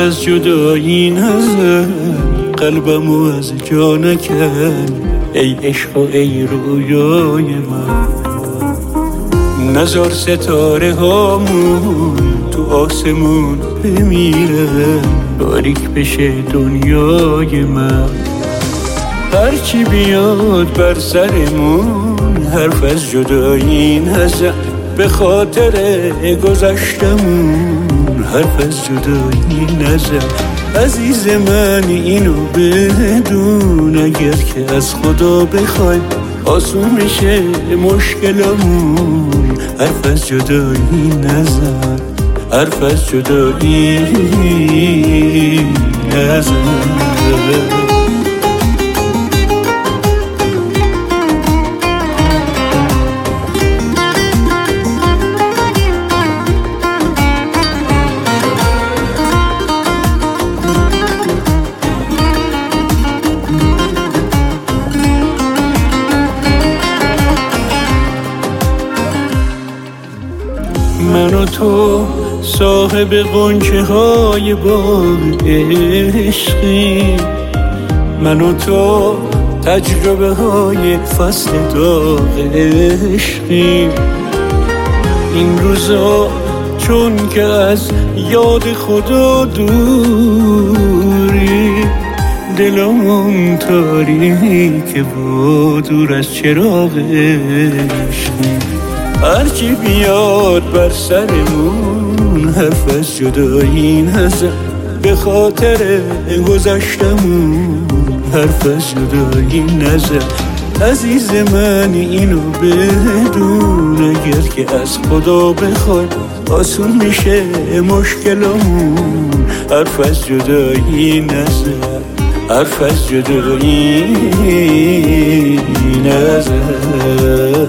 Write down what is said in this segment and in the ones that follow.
از جدایی نزن، قلبمو از جا نکن ای عشق و ای رویای من. نذار ستاره هامون تو آسمون بمیرن، تاریک بشه دنیای من. هرچی بیاد بر سرمون حرف از جدایی نزن، به خاطر گذشتمون حرف از جدایی نزن. عزیز من اینو بدون، اگر که از خدا بخوای آسون میشه مشکلمون. حرف از جدایی نزن، حرف از جدایی نزن. من و تو صاحب غنچه های باغ عشقی، من و تو تجربه های فصل داغ عشقی. این روزا چون که از یاد خدا دوری، دلمون تاریک و دور از چراغ عشقی. هرچی بیاد بر سرمون حرف از جدایی نزن، به خاطر گذشتمون حرف از جدایی نزن. عزیز من اینو بدون، اگر که از خدا بخوای آسون میشه مشکلمون. حرف از جدایی نزن، حرف از جدایی نزن.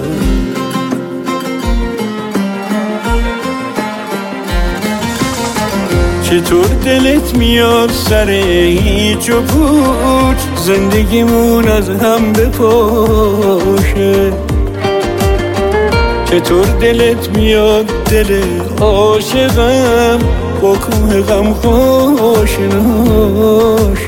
چطور دلت میاد سر هیچ و پوچ، زندگیمون از هم بپاشه؟ چطور دلت میاد دل عاشقم با کوه غم خوش ناشه؟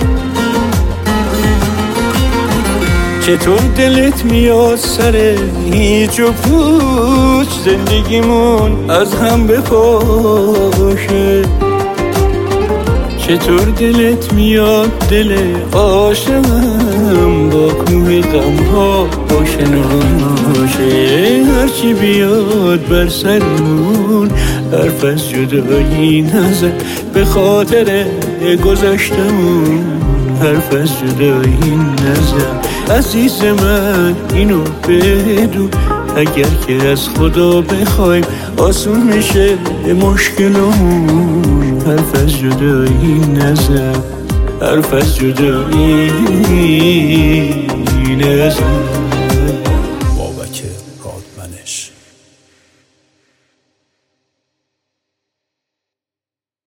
چطور دلت میاد سر هیچ و پوچ، زندگیمون از هم بپاشه؟ چطور دلت میاد دل عاشقم با کوه غم ها باشه ناشه؟ هرچی بیاد بر سرمون حرف از جدایی نزن، به خاطر گذشتمون حرف از جدایی نزن. عزیز من اینو بدون، اگر که از خدا بخوایم آسون میشه مشکلمون. حرف از جدایی نزن، حرف از جدایی نزن.